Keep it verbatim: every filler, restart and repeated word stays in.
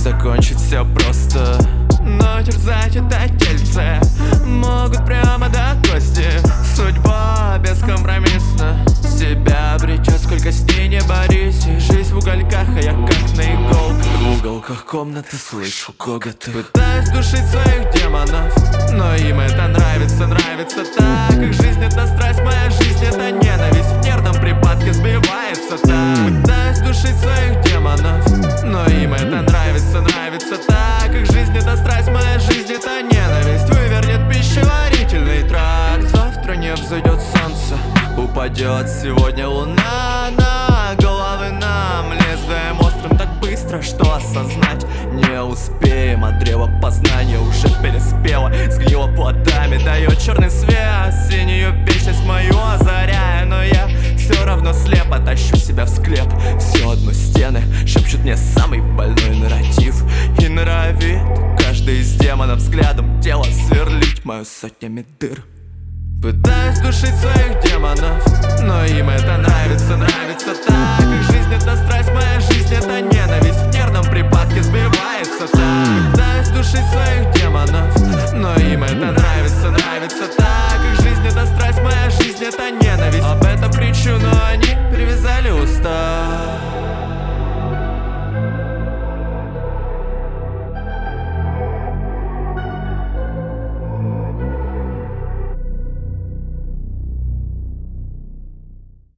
закончить все просто, но терзать это тельце могут прямо до кости. Судьба бескомпромиссна, себя обретет, сколько с ней не борись. И жизнь в угольках, а я как на иголках. В уголках комнаты слышу коготы. Пытаюсь душить своих демонов, но им это нравится, нравится так. Как жизнь это страсть, моя жизнь это ненависть. В нервном припадке сбивается так. Пытаюсь душить своих демонов, но им это нравится, нравится так. Как жизнь это страсть, моя жизнь это ненависть. Вывернет пищеварительный тракт. Завтра не взойдет солнце, упадет сегодня луна на головы нам. Лезвием острым так быстро, что осознать не успеем. А древо познания уже переспело, сгнило плодами, дает черный свет. Синюю вечность мою озаряя, но я все равно слепо тащу себя в склеп. Все одно стены шепчут мне самый больной нарратив. И норовит каждый из демонов взглядом тело сверлить мою сотнями дыр. Пытаюсь душить своих демонов,